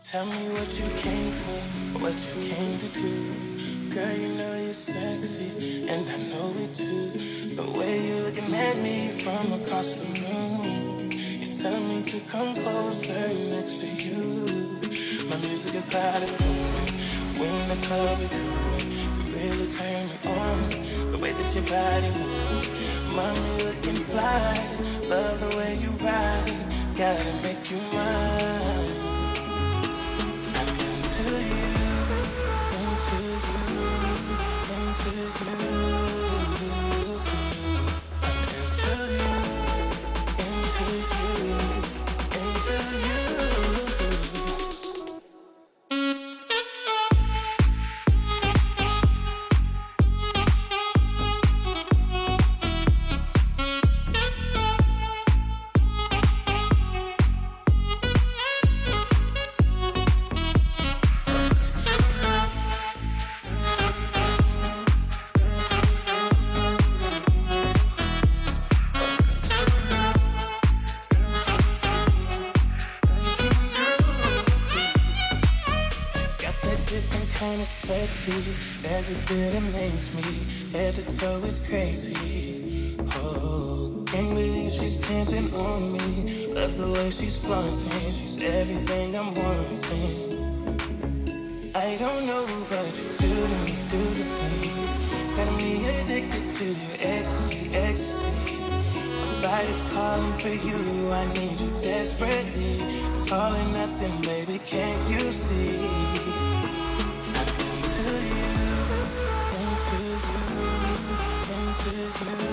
Tell me what you came for, what you came to do. Girl, you know you're sexy, and I know it too. The way you're looking at me from across the room, you're telling me to come closer next to you. My music is loud, it's booming. We in the club, we're coolin'. You really turn me on, the way that your body moves. Mommy looking fly, love the way you ride. Gotta make you mine. Into you, into you, into you. I'm into you, into you, into you. Kinda sexy, every bit amazes me. Head to toe, it's crazy. Oh, can't believe she's dancing on me. Love the way she's flaunting. She's everything I'm wanting. I don't know what you do to me, do to me. Got me addicted to your ecstasy, ecstasy. My body's calling for you, I need you desperately. It's all or nothing, baby, can't you see? Into you, into you, into you.